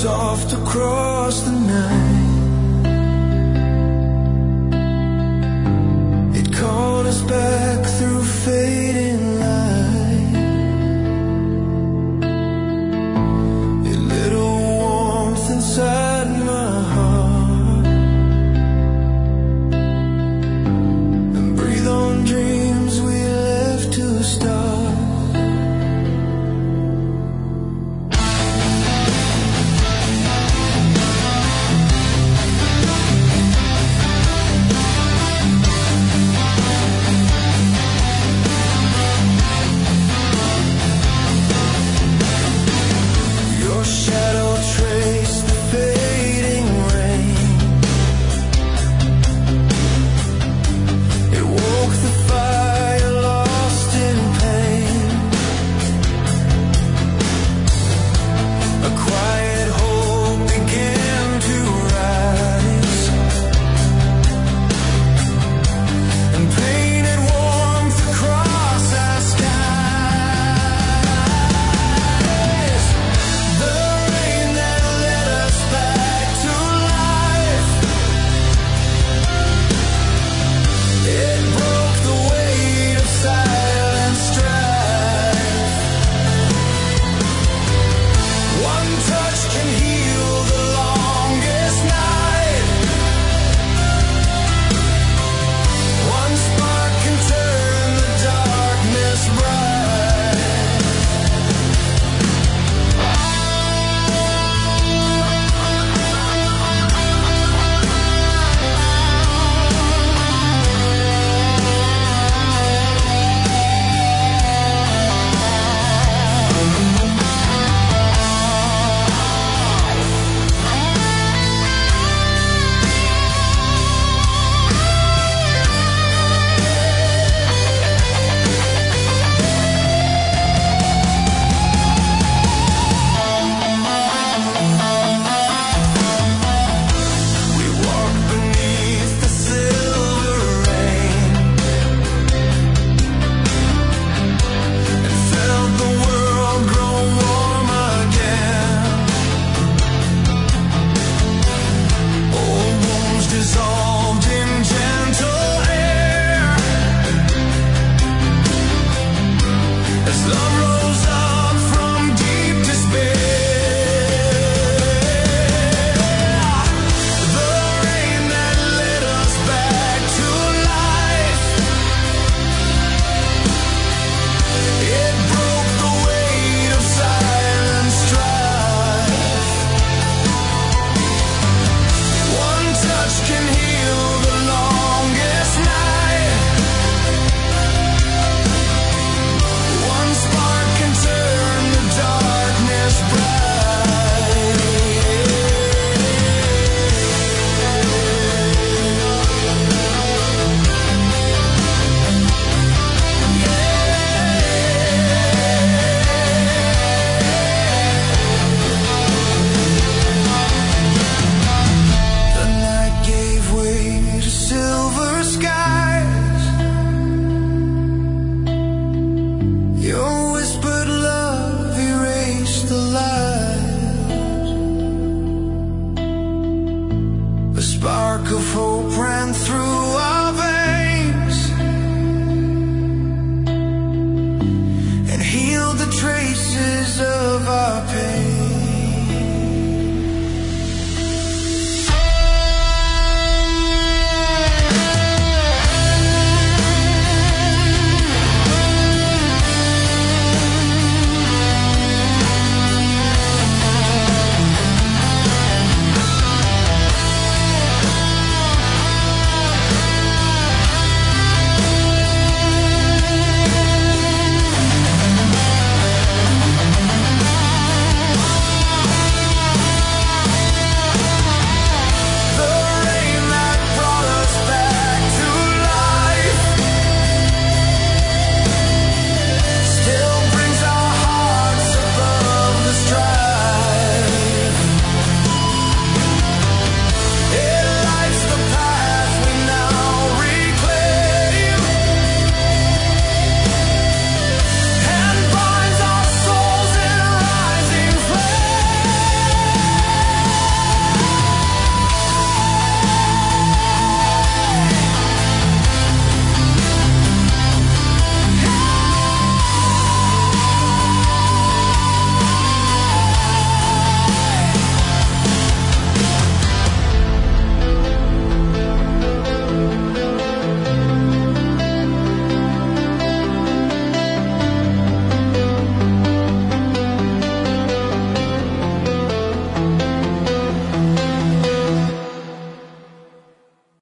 soft across the night. It called us back through fading light. It lit a warmth inside my heart and breathe on dreams we left to start. Shadow traced the fading rain. It woke the fire lost in pain. A quiet hope began to rise and painted warmth across our skies. The rain that led us back to life, it broke the weight of silent strife. One touch can heal the longest night. One spark can turn the darkness bright. We walked beneath the silver rain and felt the world grow warm again. Old wounds dissolved in gentle air as love rose up from deep despair. The rain that led us back to life, it broke the weight of silent strife. One touch can heal the longest night. One spark can turn the darkness bright. The night gave way to silver skies. Your whispered love erased the lies. A spark of hope ran through our veins and healed the traces of our pain.